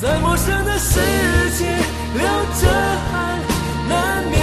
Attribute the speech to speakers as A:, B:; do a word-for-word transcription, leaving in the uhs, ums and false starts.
A: 在陌生的世界流着汗，难免